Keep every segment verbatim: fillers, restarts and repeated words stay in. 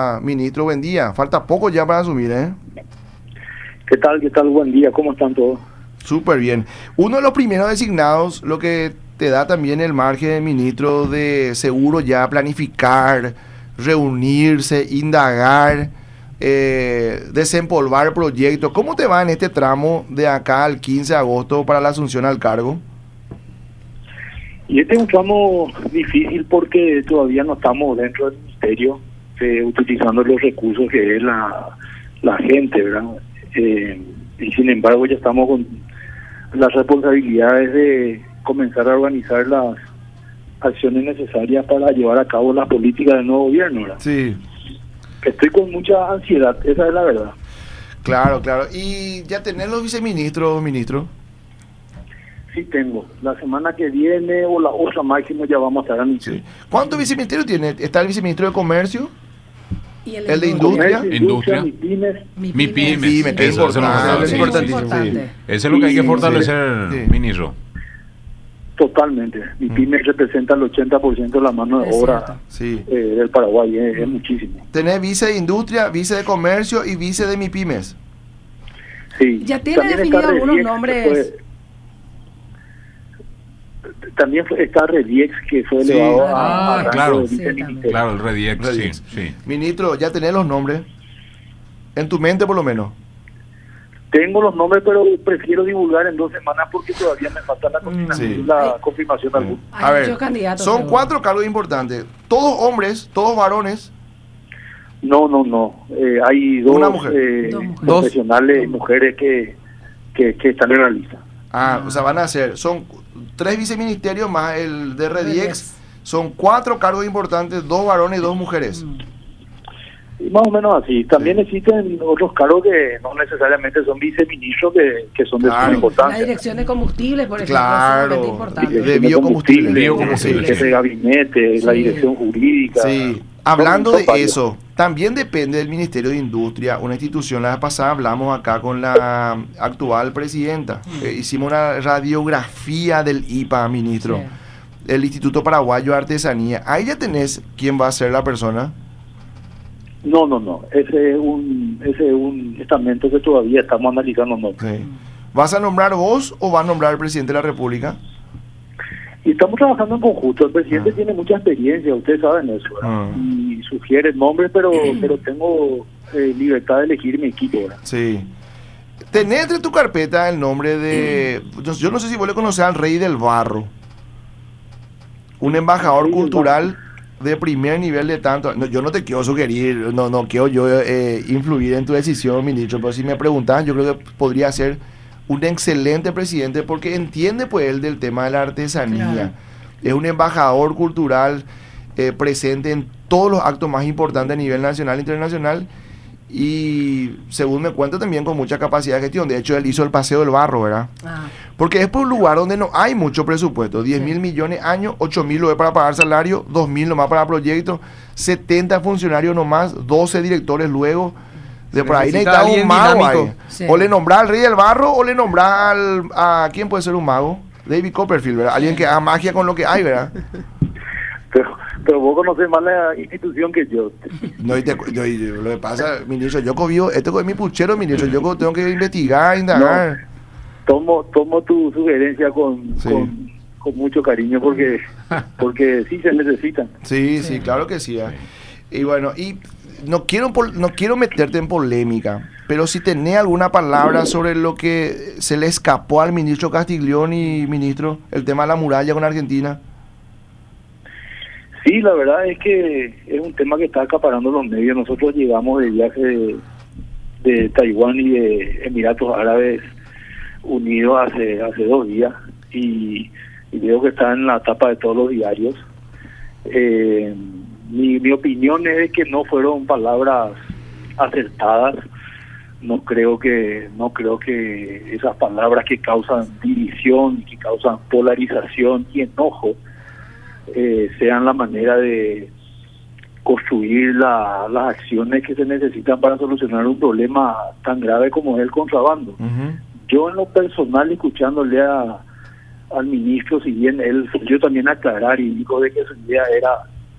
día, ministro, buen día. Falta poco ya para asumir, ¿eh? ¿Qué tal? ¿Qué tal? Buen día. ¿Cómo están todos? Súper bien. Uno de los primeros designados, lo que te da también el margen, ministro, de seguro ya planificar, reunirse, indagar, eh, desempolvar proyectos. ¿Cómo te va en este tramo de acá al quince de agosto para la asunción al cargo? Y este es un tramo difícil porque todavía no estamos dentro del ministerio eh, utilizando los recursos que es la, la gente, ¿verdad? Eh, y sin embargo ya estamos con las responsabilidades de comenzar a organizar las acciones necesarias para llevar a cabo las políticas del nuevo gobierno, ¿verdad? Sí. Estoy con mucha ansiedad, esa es la verdad. Claro, claro. ¿Y ya tenés los viceministros, ministro? Sí tengo. La semana que viene o la otra máximo ya vamos a estar anunciando. Sí. ¿Cuántos viceministerios tiene? ¿Está el viceministro de Comercio? ¿Y el, ¿El de industria? industria? Industria. Mi pymes. Mi Mi pymes. pymes. pymes, que Eso, eso es lo importante, importante. es Sí, importantísimo, importante. sí. Eso es lo que hay que Sí, fortalecer, sí. ministro. Totalmente. Mi pymes representa el ochenta por ciento de la mano de Es obra cierto. Sí. eh, del Paraguay. Es, es muchísimo. Tenés vice de industria, vice de comercio y vice de MIPYMES. Sí. ¿Ya tiene También definido está algunos Rediex, que nombres? fue- también fue- está Rediex, que fue Sí. elevado Ah, a, a rango claro. de Sí, viceministerio. Claro, el Rediex, sí, Rediex. sí. Ministro, ¿ya tenés los nombres? En tu mente por lo menos. Tengo los nombres, pero prefiero divulgar en dos semanas porque todavía me falta la confirmación, Sí. la confirmación de algunos. Hay A ver, muchos candidatos, son seguro. cuatro cargos importantes. Todos hombres, todos varones. No, no, no. Eh, hay dos, Una mujer. eh, Dos mujeres. profesionales, mujeres que, que, que están en la lista. Ah, o sea, van a ser, son tres viceministerios más el de Rediex. Rediex. Son cuatro cargos importantes, dos varones y dos mujeres. Y más o menos así. También existen otros cargos que no necesariamente son viceministros, que, que son de Claro. suma La importancia. dirección de combustibles, por ejemplo, Claro. es sumamente importante. De biocombustible. Biocombustible, jefe de gabinete, la Sí. dirección jurídica. Sí, hablando Son- de son varios. eso, también depende del Ministerio de Industria, una institución. La vez pasada hablamos acá con la actual presidenta. Eh, hicimos una radiografía del I P A, ministro. Sí. El Instituto Paraguayo de Artesanía. Ahí ya tenés quién va a ser la persona. No, no, no. Ese es un, ese es un estamento que todavía estamos analizando. ¿No? Sí. ¿Vas a nombrar vos o va a nombrar el presidente de la República? Y estamos trabajando en conjunto. El presidente Ah. tiene mucha experiencia, ustedes saben eso, ¿verdad? Ah. Y sugiere nombres, pero pero tengo eh, libertad de elegir mi equipo, ¿verdad? Sí. Tenés entre tu carpeta el nombre de... Yo, yo no sé si vos le conocés al Rey del Barro. Un embajador Rey del cultural de primer nivel de tanto... No, yo no te quiero sugerir, no, no quiero yo eh, influir en tu decisión, ministro, pero si me preguntas, yo creo que podría ser un excelente presidente porque entiende pues él del tema de la artesanía. Claro. Es un embajador cultural eh, presente en todos los actos más importantes a nivel nacional e internacional y según me cuenta también con mucha capacidad de gestión. De hecho, él hizo el Paseo del Barro, ¿verdad? Ah, Porque es por un lugar donde no hay mucho presupuesto. diez mil millones años, ocho mil lo es para pagar salario, dos mil nomás para proyectos, setenta funcionarios nomás, doce directores luego. De por ahí necesita necesita un alguien mago dinámico. ahí. Sí. O le nombra al Rey del Barro o le nombra al... ¿A quién puede ser un mago? David Copperfield, ¿verdad? Alguien que haga magia con lo que hay, ¿verdad? Pero, pero vos conocés más la institución que yo. No, y te- yo- y lo que pasa, ministro, yo confío, esto es mi puchero, ministro, yo co- tengo que investigar, indagar. Tomo tomo tu sugerencia con, Sí. con, con mucho cariño porque porque sí se necesitan. Sí, sí, claro que sí. ah. Y bueno, y no quiero pol- no quiero meterte en polémica, pero si tenés alguna palabra sobre lo que se le escapó al ministro Castiglioni, ministro, el tema de la muralla con Argentina. Sí, la verdad es que es un tema que está acaparando los medios. Nosotros llegamos de viaje de, de Taiwán y de Emiratos Árabes Unidos hace hace dos días y, y veo que está en la tapa de todos los diarios. Eh, mi, mi opinión es de que no fueron palabras acertadas. No creo que no creo que esas palabras que causan división, que causan polarización y enojo eh, sean la manera de construir la, las acciones que se necesitan para solucionar un problema tan grave como es el contrabando. Ujú. Yo en lo personal, escuchándole a, al ministro, si bien él, yo también aclarar y dijo de que su idea era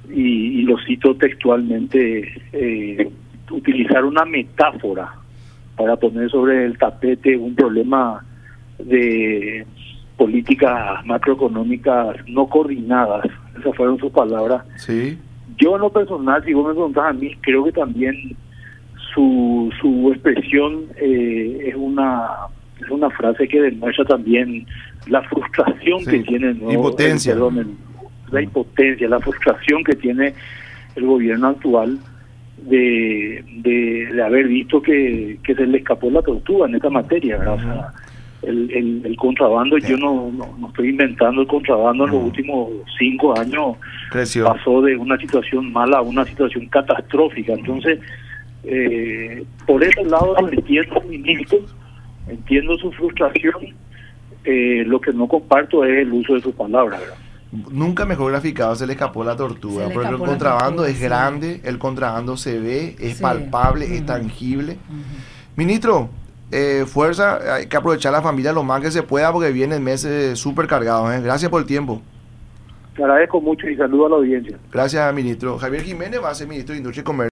y, y lo cito textualmente, eh, utilizar una metáfora para poner sobre el tapete un problema de políticas macroeconómicas no coordinadas. Esas fueron sus palabras. Sí. Yo en lo personal, si vos me preguntás a mí, creo que también su su expresión eh, es una es una frase que demuestra también la frustración Sí. que tiene, ¿no? Impotencia. El- perdón, el- la impotencia, la frustración que tiene el gobierno actual de, de, de haber visto que, que se le escapó la tortuga en esta materia, ¿verdad? O sea, el, el, el contrabando, yo no, no, no estoy inventando el contrabando, en los No. últimos cinco años Creció. pasó de una situación mala a una situación catastrófica. Entonces, eh, por ese lado entiendo al ministro, entiendo su frustración, eh, lo que no comparto es el uso de sus palabras, ¿verdad? Nunca mejor graficado, se le escapó la tortuga, Se le porque el escapó la contrabando tortuga, es sí. grande, el contrabando se ve, es Sí. palpable, es Ujú. tangible. Ujú. Ministro, eh, fuerza, hay que aprovechar la familia lo más que se pueda porque vienen meses súper cargados. ¿eh? Gracias por el tiempo. Te agradezco mucho y saludo a la audiencia. Gracias, ministro. Javier Jiménez va a ser ministro de Industria y Comercio.